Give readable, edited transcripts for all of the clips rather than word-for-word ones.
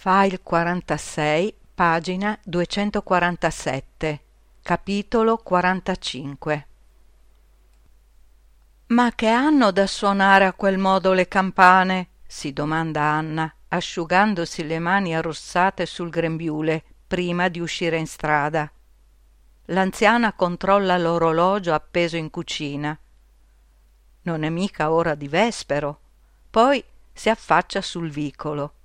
File 46, pagina 247, capitolo 45. «Ma che hanno da suonare a quel modo le campane?» si domanda Anna, asciugandosi le mani arrossate sul grembiule prima di uscire in strada. L'anziana controlla l'orologio appeso in cucina. Non è mica ora di vespero. Poi si affaccia sul vicolo.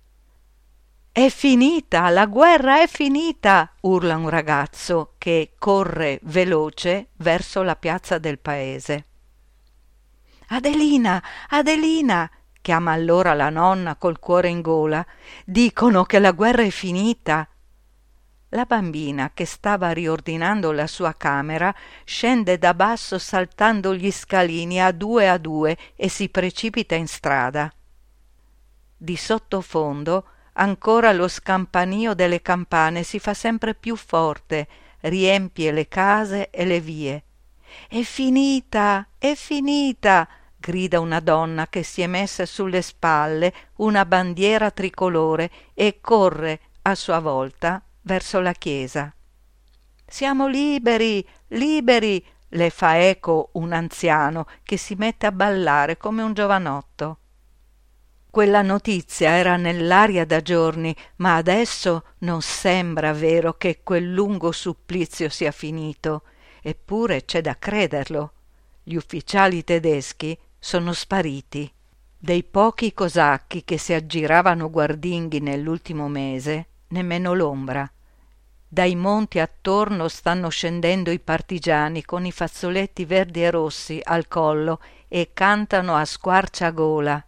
«È finita! La guerra è finita!» urla un ragazzo che corre veloce verso la piazza del paese. «Adelina! Adelina!» chiama allora la nonna col cuore in gola. «Dicono che la guerra è finita!» La bambina, che stava riordinando la sua camera, scende da basso saltando gli scalini a due e si precipita in strada. Di sottofondo ancora lo scampanio delle campane si fa sempre più forte, riempie le case e le vie. «È finita! È finita!» grida una donna che si è messa sulle spalle una bandiera tricolore e corre a sua volta verso la chiesa. «Siamo liberi, liberi!» le fa eco un anziano che si mette a ballare come un giovanotto. Quella notizia era nell'aria da giorni, ma adesso non sembra vero che quel lungo supplizio sia finito. Eppure c'è da crederlo. Gli ufficiali tedeschi sono spariti. Dei pochi cosacchi che si aggiravano guardinghi nell'ultimo mese, nemmeno l'ombra. Dai monti attorno stanno scendendo i partigiani con i fazzoletti verdi e rossi al collo e cantano a squarciagola.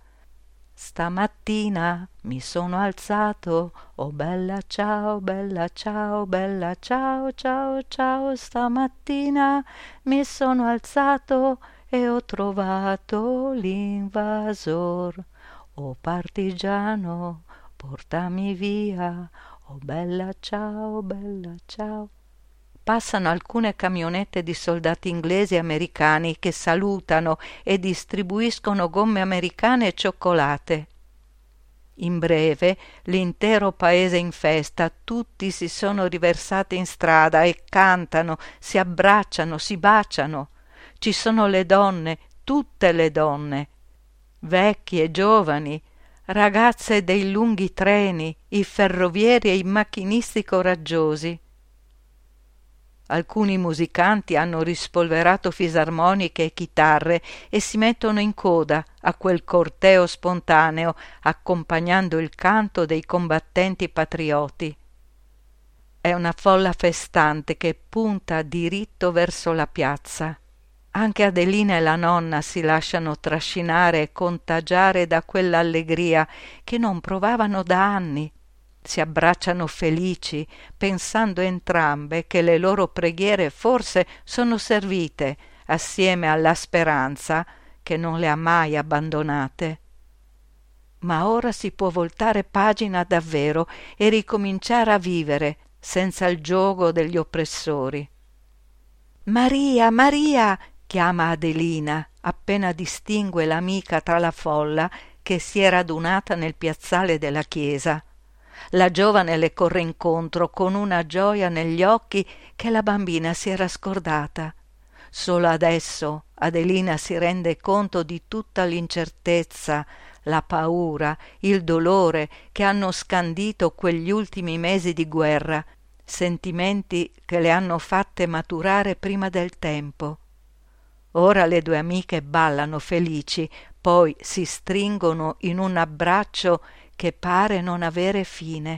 «Stamattina mi sono alzato, oh bella ciao, bella ciao, bella ciao, ciao, ciao, stamattina mi sono alzato e ho trovato l'invasor. Oh partigiano, portami via, oh bella ciao, bella ciao». Passano alcune camionette di soldati inglesi e americani che salutano e distribuiscono gomme americane e cioccolate. In breve, l'intero paese in festa, tutti si sono riversati in strada e cantano, si abbracciano, si baciano. Ci sono le donne, tutte le donne, vecchi e giovani, ragazze dei lunghi treni, i ferrovieri e i macchinisti coraggiosi. Alcuni musicanti hanno rispolverato fisarmoniche e chitarre e si mettono in coda a quel corteo spontaneo, accompagnando il canto dei combattenti patrioti. È una folla festante che punta diritto verso la piazza. Anche Adelina e la nonna si lasciano trascinare e contagiare da quell'allegria che non provavano da anni. Si abbracciano felici, pensando entrambe che le loro preghiere forse sono servite, assieme alla speranza che non le ha mai abbandonate. Ma ora si può voltare pagina davvero e ricominciare a vivere senza il giogo degli oppressori. «Maria, Maria!» chiama Adelina, appena distingue l'amica tra la folla che si è radunata nel piazzale della chiesa. La giovane le corre incontro con una gioia negli occhi che la bambina si era scordata. Solo adesso Adelina si rende conto di tutta l'incertezza, la paura, il dolore che hanno scandito quegli ultimi mesi di guerra, sentimenti che le hanno fatte maturare prima del tempo. Ora le due amiche ballano felici, poi si stringono in un abbraccio che pare non avere fine.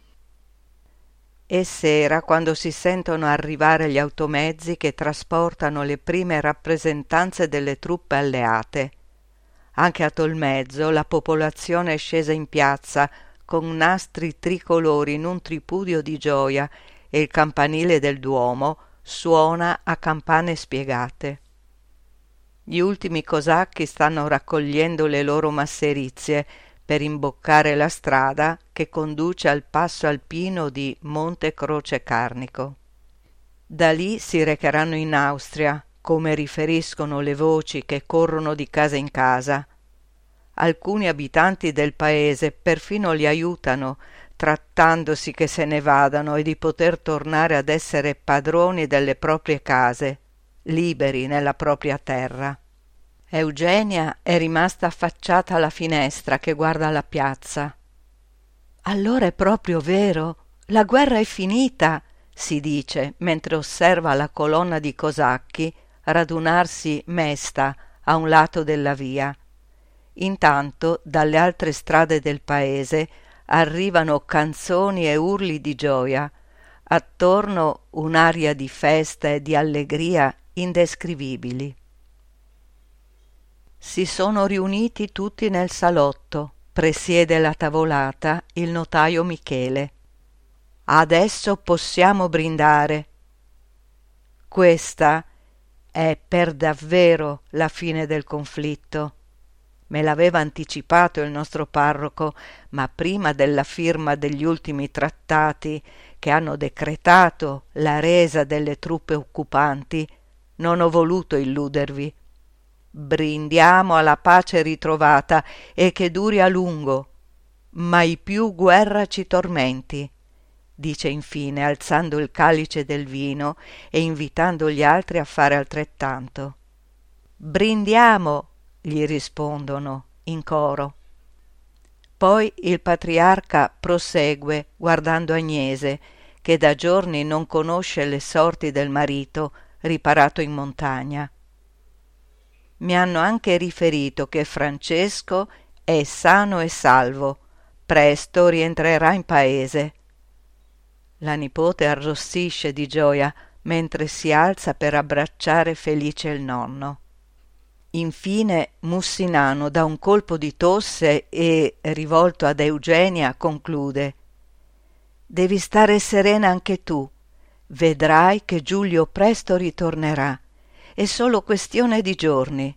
È sera quando si sentono arrivare gli automezzi che trasportano le prime rappresentanze delle truppe alleate. Anche a Tolmezzo la popolazione è scesa in piazza con nastri tricolori in un tripudio di gioia e il campanile del Duomo suona a campane spiegate. Gli ultimi cosacchi stanno raccogliendo le loro masserizie per imboccare la strada che conduce al passo alpino di Monte Croce Carnico. Da lì si recheranno in Austria, come riferiscono le voci che corrono di casa in casa. Alcuni abitanti del paese perfino li aiutano, trattandosi che se ne vadano e di poter tornare ad essere padroni delle proprie case, liberi nella propria terra. Eugenia è rimasta affacciata alla finestra che guarda la piazza. «Allora è proprio vero, la guerra è finita», si dice mentre osserva la colonna di cosacchi radunarsi mesta a un lato della via. Intanto dalle altre strade del paese arrivano canzoni e urli di gioia, attorno un'aria di festa e di allegria indescrivibili. Si sono riuniti tutti nel salotto, presiede la tavolata il notaio Michele. «Adesso possiamo brindare. Questa è per davvero la fine del conflitto. Me l'aveva anticipato il nostro parroco, ma prima della firma degli ultimi trattati che hanno decretato la resa delle truppe occupanti, non ho voluto illudervi. Brindiamo alla pace ritrovata e che duri a lungo. Mai più guerra ci tormenti», dice infine alzando il calice del vino e invitando gli altri a fare altrettanto. «Brindiamo», gli rispondono in coro. Poi il patriarca prosegue guardando Agnese, che da giorni non conosce le sorti del marito riparato in montagna. «Mi hanno anche riferito che Francesco è sano e salvo, presto rientrerà in paese». La nipote arrossisce di gioia mentre si alza per abbracciare felice il nonno. Infine Mussinano dà un colpo di tosse e, rivolto ad Eugenia, conclude: «Devi stare serena anche tu. Vedrai che Giulio presto ritornerà. È solo questione di giorni».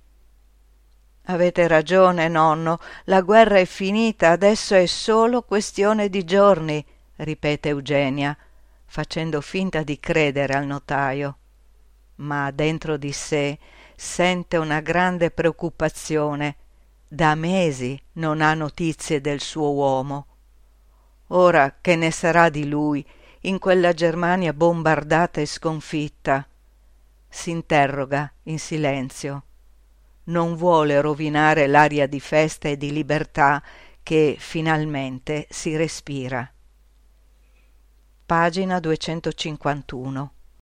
«Avete ragione, nonno. La guerra è finita, adesso è solo questione di giorni», ripete Eugenia, facendo finta di credere al notaio. Ma dentro di sé sente una grande preoccupazione. Da mesi non ha notizie del suo uomo. Ora che ne sarà di lui in quella Germania bombardata e sconfitta? Si interroga in silenzio. Non vuole rovinare l'aria di festa e di libertà che finalmente si respira. Pagina 251.